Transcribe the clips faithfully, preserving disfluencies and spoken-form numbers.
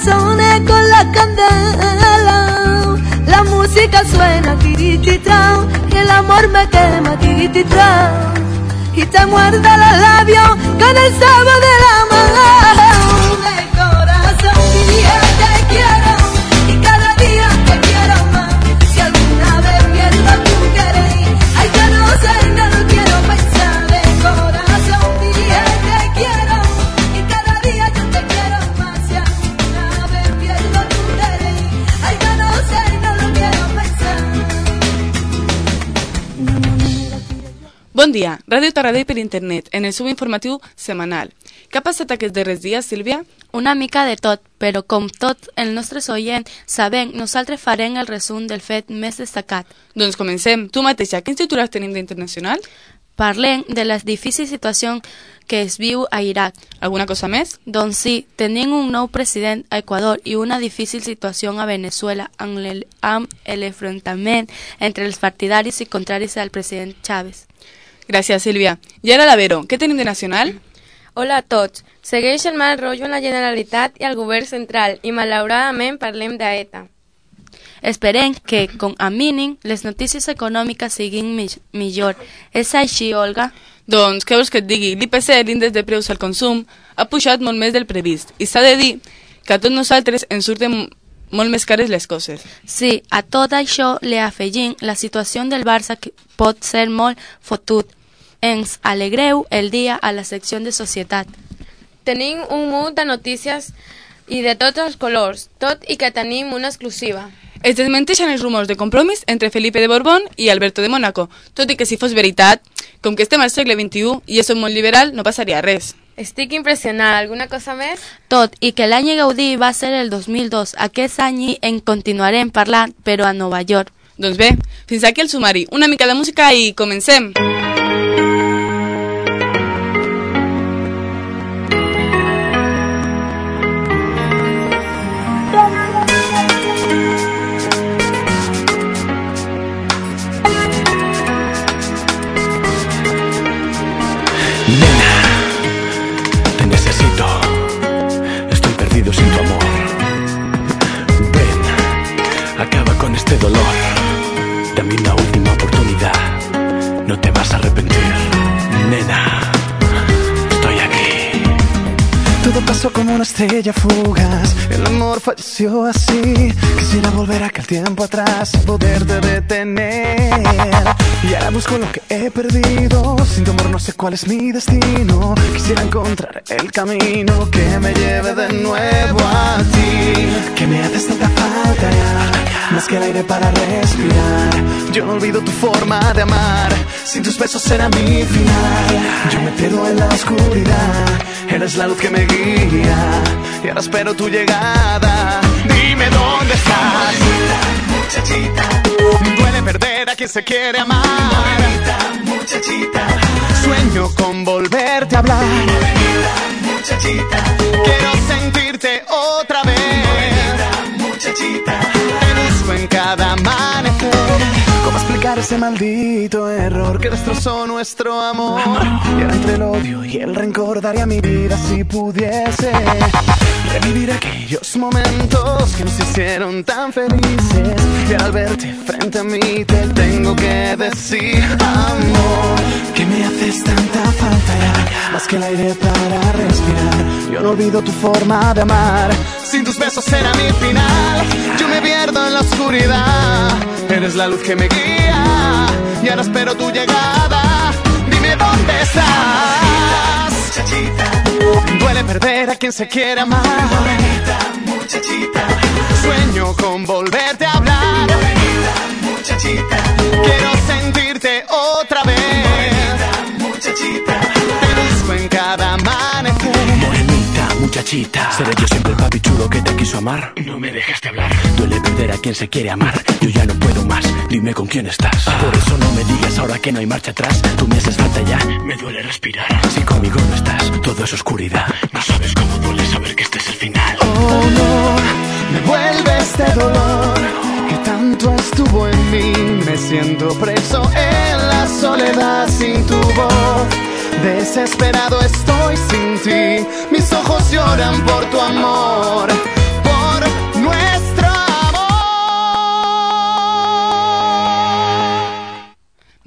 corazones con la candela. La música suena tirititao y el amor me quema tirititao y te muerde los labios con el sabor de la mano. De corazón mío te quiero y cada día te quiero más. Si alguna vez pierdo tu querer, ay que no sé, no lo quiero pensar. De corazón mío te quiero y cada día yo te quiero más. Si alguna vez pierdo tu querer, ay que no sé, no lo quiero pensar. Bon dia, Ràdio Taradell per internet, en el seu informatiu setmanal. Què ha passat aquests darrers dies, Sílvia? Una mica de tot, però com tots els nostres oients sabem, nosaltres farem el resum del fet més destacat. Doncs comencem. Tu mateixa, quins titulars tenim d'internacional? Parlem de la difícil situació que es viu a Iraq. Alguna cosa més? Doncs sí, tenim un nou president a Equador i una difícil situació a Venezuela amb l'enfrontament entre els partidaris i contraris al president Chávez. Gràcies, Sílvia. I ara la Vero, què tenim de nacional? Hola a tots. Segueix el mal rotllo en la Generalitat i el govern central i malauradament parlem d'ETA. Esperem que, com a mínim, les notícies econòmiques siguin mi millor. És així, Olga? Doncs, què vols que et digui? L'I P C, l'índex de preus al consum, ha pujat molt més del previst. I s'ha de dir que a tots nosaltres ens surten molt més cares les coses. Sí, a tot això li afegim la situació del Barça que pot ser molt fotut. Ens alegreu el dia a la secció de societat. Tenim un munt de notícies i de tots els colors, tot i que tenim una exclusiva. Es desmenteixen els rumors de compromís entre Felipe de Borbón i Alberto de Mónaco, tot i que si fos veritat, com que estem al segle vint-i-u i és molt liberal, no passaria res. Estic impressionada. Alguna cosa més? Tot, i que l'any Gaudí va ser el dos mil dos. Aquest any en continuarem parlant, però a Nova York. Doncs bé, fins aquí el sumari. Una mica de música i comencem! Sin tu amor, ven, acaba con este dolor. Dame una última oportunidad, no te vas a arrepentir, nena. Estoy aquí. Todo pasó como una estrella fugaz, el amor falleció así. Quisiera volver a aquel tiempo atrás y poderte detener. Y ahora busco lo que he perdido. Sin tu amor no sé cuál es mi destino. Quisiera encontrar el camino que me lleve de nuevo a ti. Que me haces tanta falta ya, más que el aire para respirar. Yo no olvido tu forma de amar. Sin tus besos era mi final. Yo me pierdo en la oscuridad. Eres la luz que me guía y ahora espero tu llegada. Dime dónde estás, muchachita, muchachita. Duele perder a quien se quiere amar. Morenita, muchachita. Sueño con volverte a hablar. Morenita, muchachita. Quiero sentirte otra vez. Morenita, muchachita. Te busco en cada amanecer. ¿Cómo explicar ese maldito error que destrozó nuestro amor? Y ahora entre el odio y el rencor daría mi vida si pudiese revivir aquellos momentos que nos hicieron tan felices. Y al verte frente a mí te tengo que decir, amor, que me haces tanta falta ya, más que el aire para respirar. Yo no olvido tu forma de amar. Sin tus besos era mi final. Yo me pierdo en la oscuridad. Eres la luz que me guía y ahora espero tu llegada. Dime dónde estás, muchachita. Duele perder a quien se quiere amar. Morenita, muchachita. Sueño con volverte a hablar. Morenita, muchachita. Quiero sentirte otra vez. Morenita, muchachita. Te busco en cada amanecer. Morenita, muchachita. Seré yo siempre el papi chulo que te quiso amar. No me dejaste hablar. Duele perder a quien se quiere amar. Yo ya no puedo más. Dime con quién estás. Por eso no me digas ahora que no hay marcha atrás. Tú me haces falta ya. Me duele respirar. Si conmigo no estás, todo es oscuridad. No sabes cómo duele saber que este es el final. Oh no, me vuelve este dolor que tanto estuvo en mí. Me siento preso en la soledad sin tu voz. Desesperado estoy sin ti. Mis ojos lloran por tu amor. Por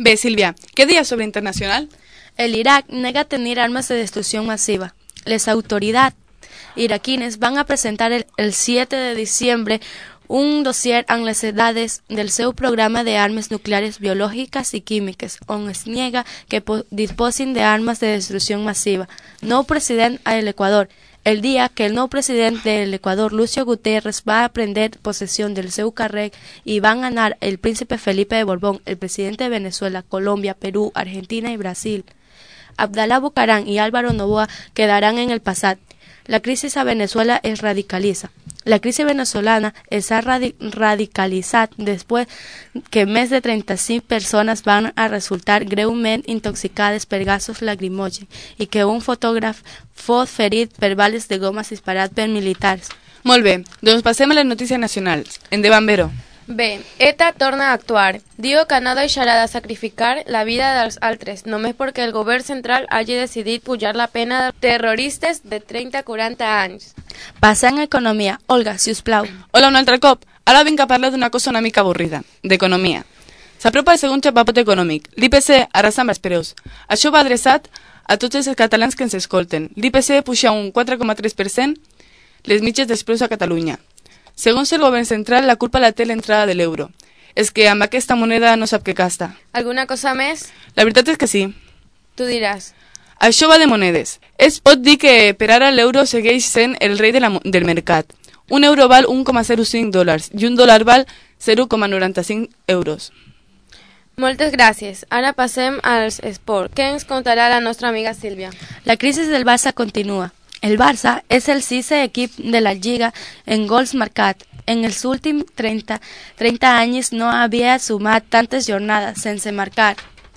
Bé, Sílvia, què dies sobre internacional? El Irak nega tener armas de destrucción masiva. Las autoridades iraquines van a presentar el, el siete de diciembre un dossier amb les dades del seu programa de armes nucleares biològiques i químiques, on es niega que disposin de armes de destrucció massiva. Nou president a l'Equador. El dia que el nou president de l'Equador, Lucio Guterres, va a prender possessió del seu càrrec i van anar el príncipe Felipe de Borbón, el president de Venezuela, Colòmbia, Perú, Argentina i Brasil. Abdalá Bucaram i Álvaro Noboa quedaran en el passat. La crisis a Venezuela es radicaliza. La crisis venezolana s'ha radi radicalitzat després que més de trenta-cinc persones van a resultar greument intoxicades per gasos lacrimògens i que un fotògraf fos ferit per bales de gomes disparat per militars. Molt bé, doncs passem a les notícies nacionals. Endavant, Vero. Bé, ETA torna a actuar. Diu que no deixarà de sacrificar la vida dels altres, només perquè el govern central hagi decidit pujar la pena de terroristes de trenta a quaranta anys. Passant a economia. Olga, si us plau. Hola un altre cop. Ara vinc a parlar d'una cosa una mica avorrida, d'economia. S'apropa el segon xapapot econòmic. L'I P C arrasa amb els preus. Això va adreçat a tots els catalans que ens escolten. L'I P C puja un quatre coma tres per cent les mitges dels preus a Catalunya. Segons el govern central, la culpa la té l'entrada de l'euro. És que amb aquesta moneda no sap què gasta. Alguna cosa més? La veritat és que sí. Tu diràs. Això va de monedes. Es pot dir que per ara l'euro segueix sent el rei de la, del mercat. Un euro val un coma zero cinc dòlars i un dòlar val zero coma noranta-cinc euros. Moltes gràcies. Ara passem als esports. Què ens contarà la nostra amiga Sílvia? La crisi del Barça continua. El Barça és el sisè equip de la Lliga en gols marcats. En els últims trenta, trenta anys no havia sumat tantes jornades sense marcar.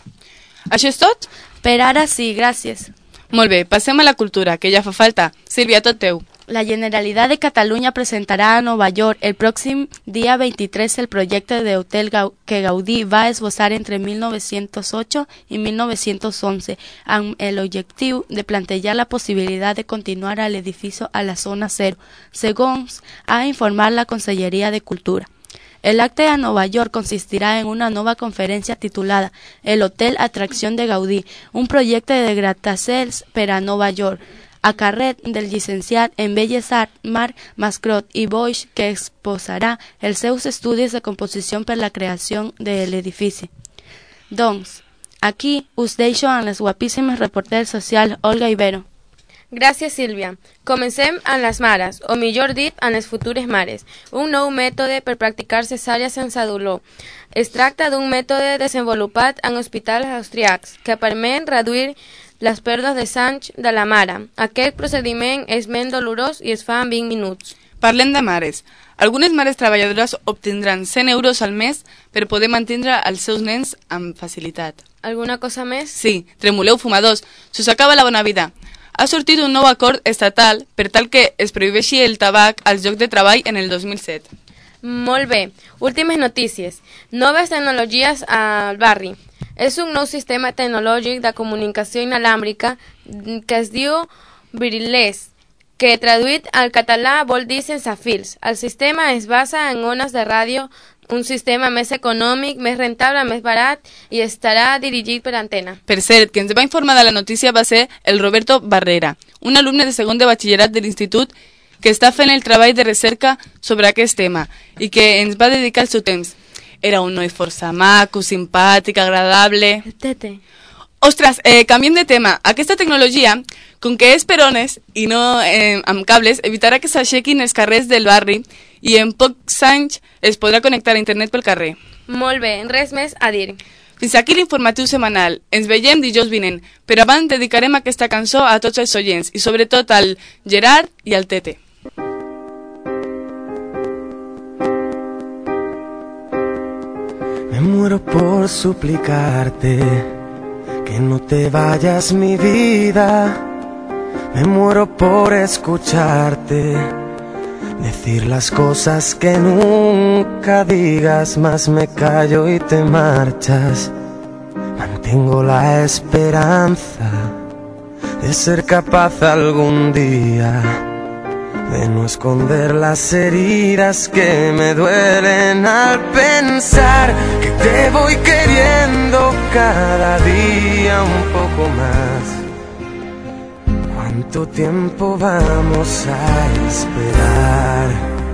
Això és tot? Per ara sí, gràcies. Molt bé, passem a la cultura, que ja fa falta. Sílvia, tot teu. La Generalitat de Catalunya presentarà a Nova York el pròxim dia vint-i-tres el projecte d'hotel que Gaudí va esbossar entre mil nou-cents ocho i mil nou-cents onze amb l'objectiu de plantejar la possibilitat de continuar a l'edifici a la zona zero, segons ha informat la Conselleria de Cultura. El acte a Nova York consistirà en una nova conferència titulada El Hotel Atracción de Gaudí, un projecte de gratacels per a Nova York, a càrrec del llicenciat en Belles Arts Marc Mascrot i Boix, que exposarà els seus estudis de composició per la creació de l'edifici. Doncs, aquí us deixo amb les guapíssimes reporters socials Olga i Vero. Gràcies, Sílvia. Comencem amb les mares, o millor dit, amb les futures mares. Un nou mètode per practicar cesària sense dolor. Es tracta d'un mètode desenvolupat en hospitals austríacs que permet reduir les pèrdues de sang de la mare. Aquest procediment és menys dolorós i es fa en vint minuts. Parlem de mares. Algunes mares treballadores obtindran cent euros al mes per poder mantenir els seus nens amb facilitat. Alguna cosa més? Sí, tremoleu fumadors, s'us acaba la bona vida. Ha sortit un nou acord estatal per tal que es prohibeixi el tabac als llocs de treball en el dos mil set. Molt bé. Últimes notícies. Noves tecnologies al barri. És un nou sistema tecnològic de comunicació inalàmbrica que es diu Wireless, que traduït al català vol dir sense fils. El sistema es basa en ones de ràdio, un sistema més econòmic, més rentable, més barat i estarà dirigit per antena. Per cert, que ens va informar de la notícia va ser el Roberto Barrera, un alumne de segon de batxillerat de l'institut que està fent el treball de recerca sobre aquest tema i que ens va dedicar el seu temps. Era un noi força maco, simpàtic, agradable... Tete. Ostres, eh, canviem de tema. Aquesta tecnologia, com que és per ones i no eh, amb cables, evitarà que s'aixequin els carrers del barri i en pocs anys es podrà connectar a internet pel carrer. Molt bé, res més a dir. Fins aquí l'informatiu setmanal. Ens veiem dijous vinent, però abans dedicarem aquesta cançó a tots els oients i sobretot al Gerard i al Tete. Me muero por suplicarte que no te vayas, mi vida. Me muero por escucharte decir las cosas que nunca digas, mas me callo y te marchas. Mantengo la esperanza de ser capaz algún día de no esconder las heridas que me duelen al pensar que te voy queriendo cada día un poco más. ¿Cuánto tiempo vamos a esperar?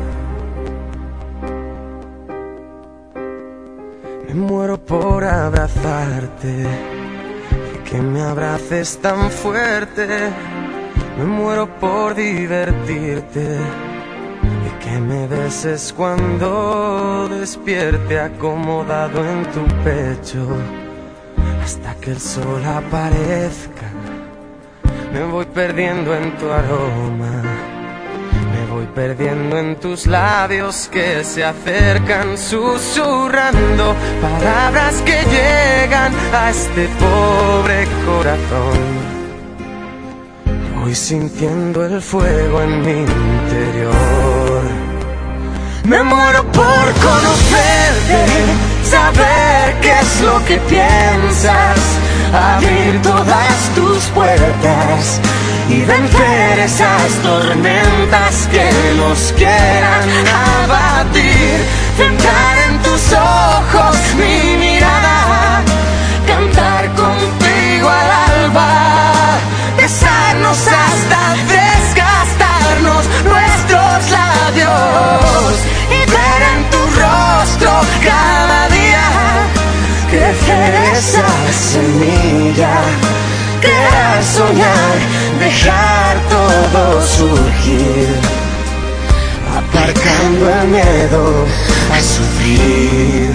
Me muero por abrazarte, que me abraces tan fuerte. Me muero por divertirte y que me beses cuando despierte acomodado en tu pecho. Hasta que el sol aparezca, me voy perdiendo en tu aroma. Me voy perdiendo en tus labios que se acercan susurrando palabras que llegan a este pobre corazón. Voy sintiendo el fuego en mi interior. Me muero por conocerte, saber qué es lo que piensas, abrir todas tus puertas y vencer esas tormentas que nos quieran abatir. Centrar en tus ojos mi mirada, cantar contigo al alba, besarnos hasta desgastarnos nuestros labios y ver en tu rostro cada día crecer esa semilla, crear, soñar, dejar todo surgir, aparcando el miedo a sufrir.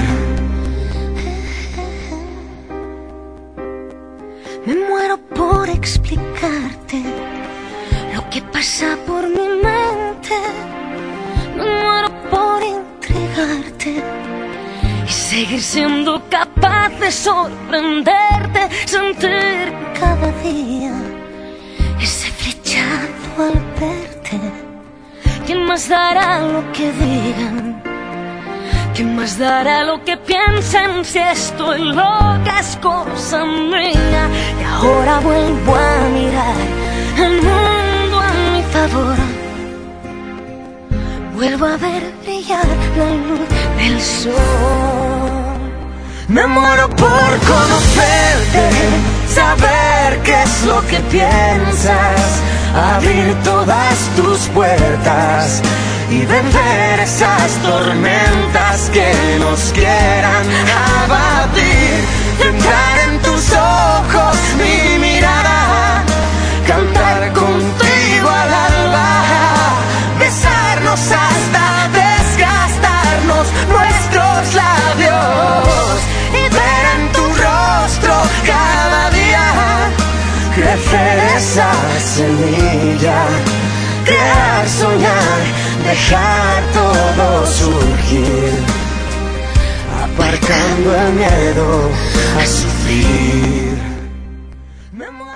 Me muero por explicarte lo que pasa por mi mente. Me muero por entregarte y seguir siendo capaz de sorprenderte, sentir cada día ese flechazo al verte. ¿Quién más dará lo que digan? ¿Quién más dará lo que piensen? Si estoy loca es cosa mía. Y ahora vuelvo a mirar el mundo a mi favor. Vuelvo a ver brillar la luz del sol. Me muero por conocerte, saber qué es lo que piensas, abrir todas tus puertas y vencer esas tormentas que nos quieran abatir. Entrar en tus ojos mi mirada, cantar contigo al alba, besarnos hasta desgastarnos nuestros labios y ver en tu rostro cada día crecer esa semilla, crear, soñar, dejar todo surgir, aparcando el miedo a sufrir.